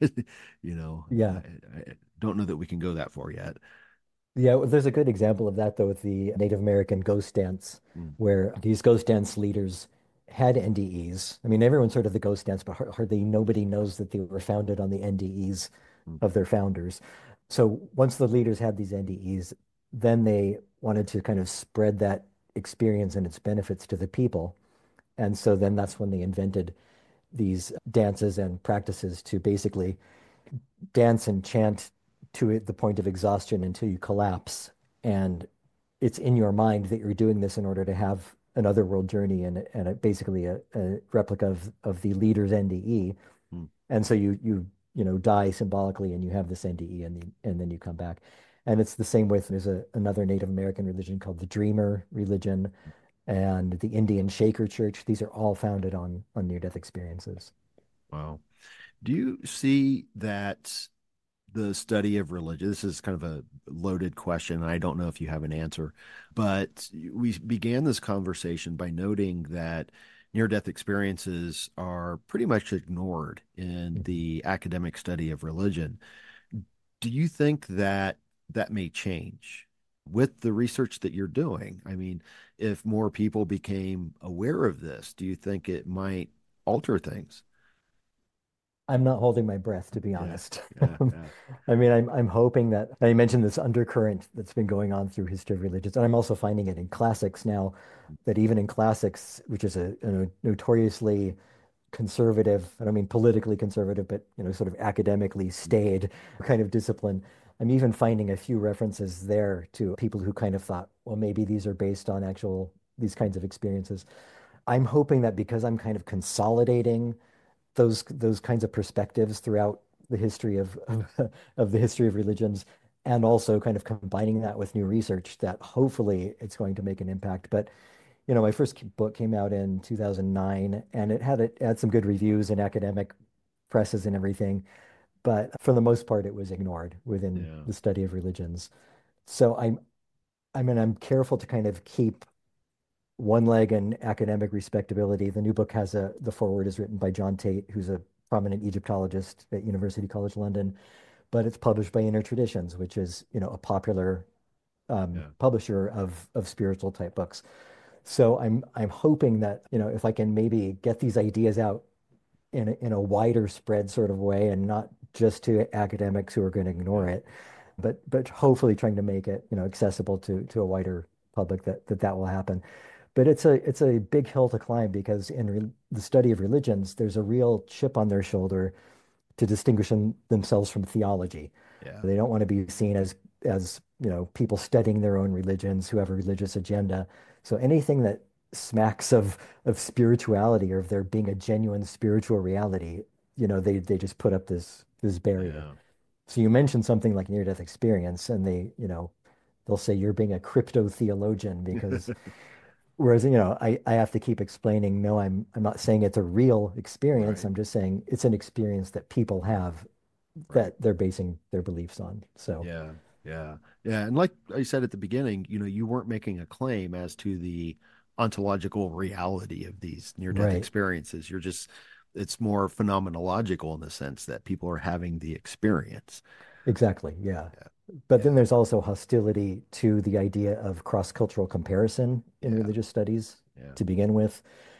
I, yeah. I don't know that we can go that far yet. Yeah, well, there's a good example of that though with the Native American ghost dance, Mm, where these ghost dance leaders had NDEs. I mean, everyone's heard of the ghost dance, but hardly nobody knows that they were founded on the NDEs mm, of their founders. So once the leaders had these NDEs, then they wanted to kind of spread that experience and its benefits to the people. And so then that's when they invented these dances and practices to basically dance and chant to the point of exhaustion until you collapse. And it's in your mind that you're doing this in order to have an otherworld journey basically a replica of the leader's NDE. mm. And so you die symbolically and you have this NDE and then you come back. And it's the same with there's another Native American religion called the Dreamer religion and the Indian Shaker Church. These are all founded on near-death experiences. Wow. Do you see that the study of religion? This is kind of a loaded question. And I don't know if you have an answer, but we began this conversation by noting that near death experiences are pretty much ignored in Mhm. the academic study of religion. Do you think that that may change with the research that you're doing? I mean, if more people became aware of this, do you think it might alter things? I'm not holding my breath, to be Yeah, honest. yeah, yeah. I mean, I'm hoping that I mentioned this undercurrent that's been going on through history of religions, and I'm also finding it in classics now, that even in classics, which is a notoriously conservative, I don't mean politically conservative, but sort of academically staid kind of discipline. I'm even finding a few references there to people who kind of thought, well, maybe these are based on actual these kinds of experiences. I'm hoping that because I'm kind of consolidating those kinds of perspectives throughout the history of the history of religions, and also kind of combining that with new research, that hopefully it's going to make an impact. But my first book came out in 2009, and it had some good reviews in academic presses and everything. but for the most part, it was ignored within Yeah. the study of religions. So I'm careful to kind of keep one leg in academic respectability. The new book has the foreword is written by John Tate, who's a prominent Egyptologist at University College London, but it's published by Inner Traditions, which is, a popular Yeah. publisher of spiritual type books. So I'm hoping that, if I can maybe get these ideas out in a wider spread sort of way and not just to academics who are going to ignore Yeah. it, but hopefully trying to make it, accessible to a wider public that will happen. But it's a big hill to climb because in the study of religions, there's a real chip on their shoulder to distinguish themselves from theology. Yeah. They don't want to be seen as people studying their own religions who have a religious agenda. So anything that smacks of spirituality or of there being a genuine spiritual reality, they just put up this barrier. Yeah. So you mentioned something like near-death experience, and they'll say you're being a crypto theologian because whereas, I have to keep explaining, no, I'm not saying it's a real experience. Right. I'm just saying it's an experience that people have Right. that they're basing their beliefs on. So, Yeah. Yeah. Yeah. And like I said at the beginning, you weren't making a claim as to the ontological reality of these near-death right. experiences. It's more phenomenological in the sense that people are having the experience. Exactly. Yeah. Yeah. But then Yeah. there's also hostility to the idea of cross-cultural comparison in Yeah. religious studies Yeah. to begin with.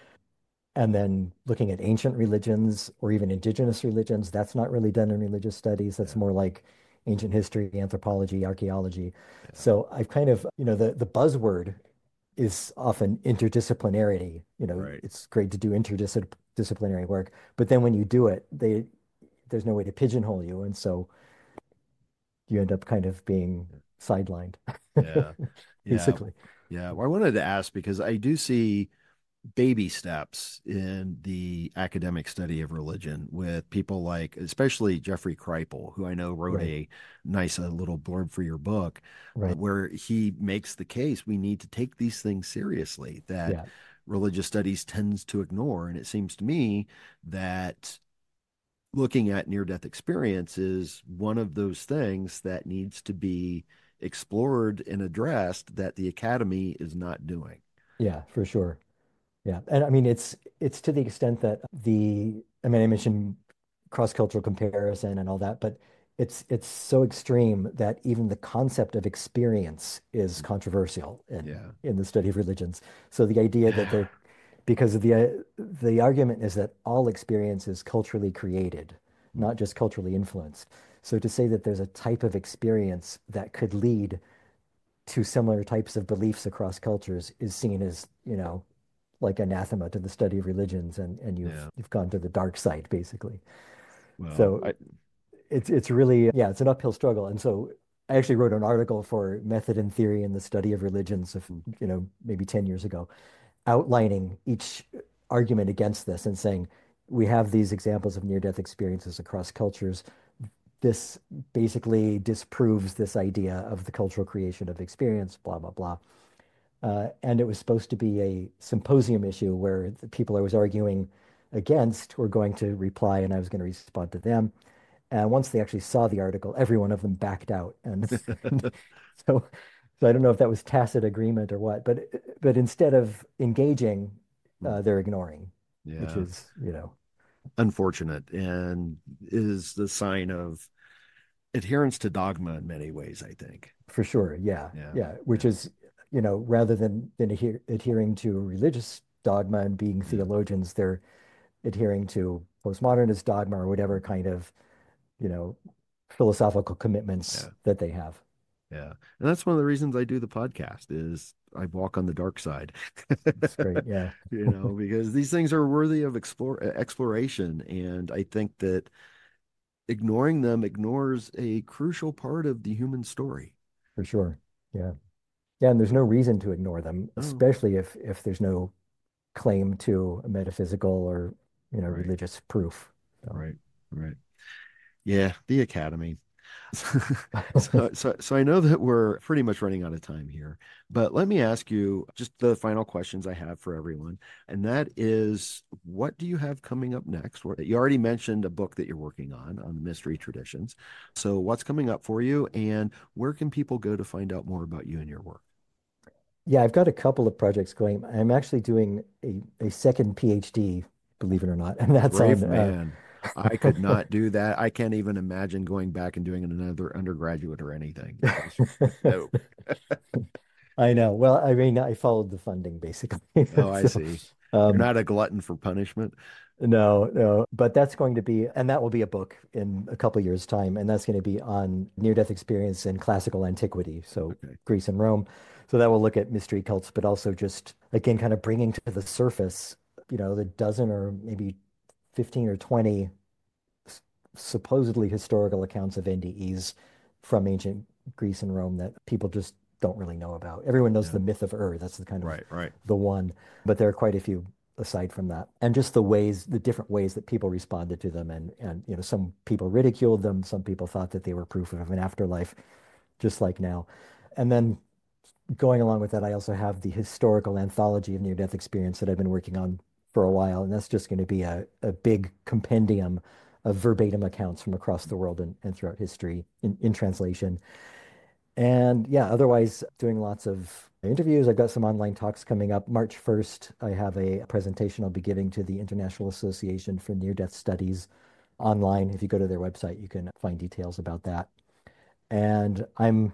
And then looking at ancient religions or even indigenous religions, that's not really done in religious studies. That's Yeah. more like ancient history, anthropology, archaeology. Yeah. So I've kind of, the buzzword is often interdisciplinarity. Right. It's great to do interdisciplinary work, but then when you do it, there's no way to pigeonhole you. And so you end up kind of being sidelined, Yeah. Yeah. basically. Yeah. Well, I wanted to ask because I do see baby steps in the academic study of religion with people like, especially Jeffrey Kripal, who I know wrote Right, a nice little blurb for your book, right. where he makes the case we need to take these things seriously that Yeah, religious studies tends to ignore. And it seems to me that looking at near death experience is one of those things that needs to be explored and addressed that the academy is not doing. yeah, for sure. Yeah. And I mean, it's to the extent that I mean, I mentioned cross-cultural comparison and all that, but it's so extreme that even the concept of experience is controversial Yeah. in the study of religions. So the idea that they're because of the argument is that all experience is culturally created, not just culturally influenced. So to say that there's a type of experience that could lead to similar types of beliefs across cultures is seen as, like anathema to the study of religions, and you've Yeah. you've gone to the dark side, basically. Well, So it's really, yeah, it's an uphill struggle. And so I actually wrote an article for Method and Theory in the Study of Religions of, maybe 10 years ago, outlining each argument against this and saying we have these examples of near-death experiences across cultures. This basically disproves this idea of the cultural creation of experience, blah, blah, blah. And it was supposed to be a symposium issue where the people I was arguing against were going to reply and I was going to respond to them. And once they actually saw the article, every one of them backed out. And so, so I don't know if that was tacit agreement or what, but instead of engaging, they're ignoring, which yeah, is, unfortunate and is the sign of adherence to dogma in many ways, I think. for sure. Yeah. Yeah. Yeah. Which Yeah. is, rather than adhering to religious dogma and being Yeah. theologians, they're adhering to postmodernist dogma or whatever kind of, you know, philosophical commitments Yeah. that they have. Yeah. And that's one of the reasons I do the podcast is I walk on the dark side. It's great. Yeah. Because these things are worthy of exploration. And I think that ignoring them ignores a crucial part of the human story. For sure. Yeah. Yeah. And there's no reason to ignore them, Oh, especially if there's no claim to a metaphysical or, right, religious proof. So, right, right. Yeah, the academy. So I know that we're pretty much running out of time here, but let me ask you just the final questions I have for everyone. And that is, what do you have coming up next? You already mentioned a book that you're working on the mystery traditions. So what's coming up for you, and where can people go to find out more about you and your work? Yeah, I've got a couple of projects going. I'm actually doing a second PhD, believe it or not, and that's Brave on man. I could not do that. I can't even imagine going back and doing another undergraduate or anything. No. I know. Well, I mean, I followed the funding basically. Oh, I So, see. You're um, not a glutton for punishment. no, no, but that's going to be, and that will be a book in a couple years' time, and that's going to be on near-death experience in classical antiquity, so Okay. Greece and Rome. So that will look at mystery cults, but also just again, kind of bringing to the surface, the dozen or maybe 15 or 20 supposedly historical accounts of NDEs from ancient Greece and Rome that people just don't really know about. Everyone knows Yeah. the myth of Ur. That's the kind of Right, right. the one, but there are quite a few aside from that. And just the different ways that people responded to them. And some people ridiculed them. Some people thought that they were proof of an afterlife, just like now. And then going along with that, I also have the historical anthology of near-death experience that I've been working on for a while, and that's just going to be a big compendium of verbatim accounts from across the world and throughout history in translation. And yeah, otherwise doing lots of interviews. I've got some online talks coming up. March 1st, I have a presentation I'll be giving to the International Association for Near-Death Studies online. If you go to their website, you can find details about that. And I'm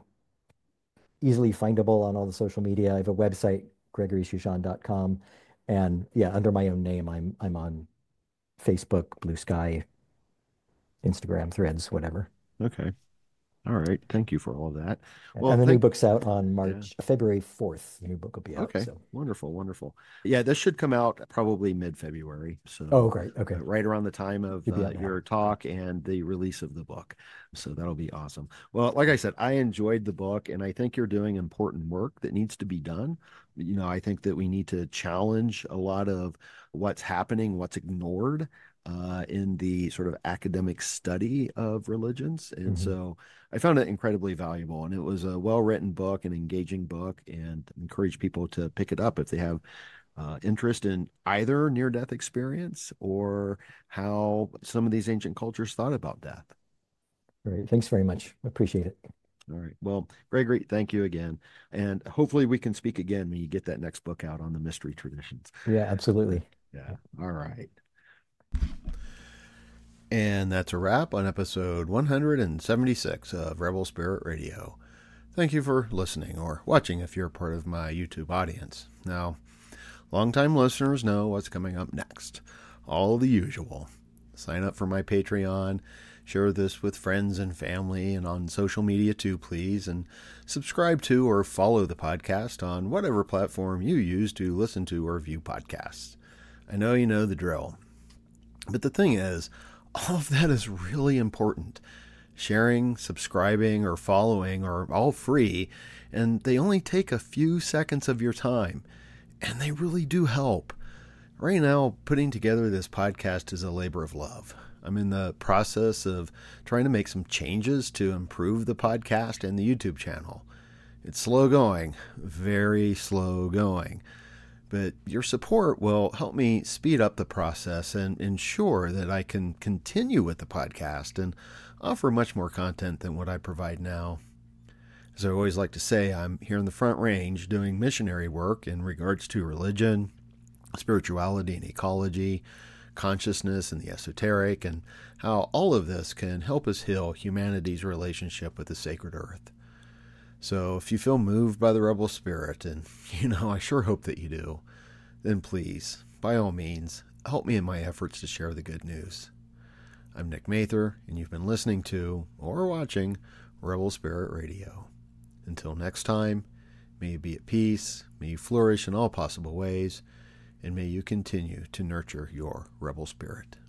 easily findable on all the social media. I have a website, gregoryshushan.com. And yeah, under my own name, I'm on Facebook, Blue Sky, Instagram, Threads, whatever. Okay. All right. Thank you for all that. Well, And the new thank book's out on yeah. February 4th. The new book will be out. Okay. So, Wonderful, wonderful. Yeah, this should come out probably mid-February. oh, So great. Okay. right around the time of You'll be out now. your talk and the release of the book. So that'll be awesome. Well, like I said, I enjoyed the book, and I think you're doing important work that needs to be done. I think that we need to challenge a lot of what's happening, what's ignored in the sort of academic study of religions. And Hmm. so I found it incredibly valuable, and it was a well-written book, an engaging book, and encourage people to pick it up if they have interest in either near-death experience or how some of these ancient cultures thought about death. Great. Thanks very much. Appreciate it. All right. Well, Gregory, thank you again. And hopefully we can speak again when you get that next book out on the mystery traditions. Yeah, absolutely. Yeah. All right. And that's a wrap on episode 176 of Rebel Spirit Radio. Thank you for listening or watching if you're part of my YouTube audience. Now, longtime listeners know what's coming up next. All the usual. Sign up for my Patreon, share this with friends and family, and on social media too, please, and subscribe to or follow the podcast on whatever platform you use to listen to or view podcasts. I know you know the drill. But the thing is, all of that is really important. Sharing, subscribing, or following are all free, and they only take a few seconds of your time, and they really do help. Right now, putting together this podcast is a labor of love. I'm in the process of trying to make some changes to improve the podcast and the YouTube channel. It's slow going, very slow going. But your support will help me speed up the process and ensure that I can continue with the podcast and offer much more content than what I provide now. As I always like to say, I'm here in the Front Range doing missionary work in regards to religion, spirituality and ecology, consciousness and the esoteric, and how all of this can help us heal humanity's relationship with the sacred earth. So if you feel moved by the rebel spirit, and I sure hope that you do, then please, by all means, help me in my efforts to share the good news. I'm Nick Mather, and you've been listening to, or watching, Rebel Spirit Radio. Until next time, may you be at peace, may you flourish in all possible ways, and may you continue to nurture your rebel spirit.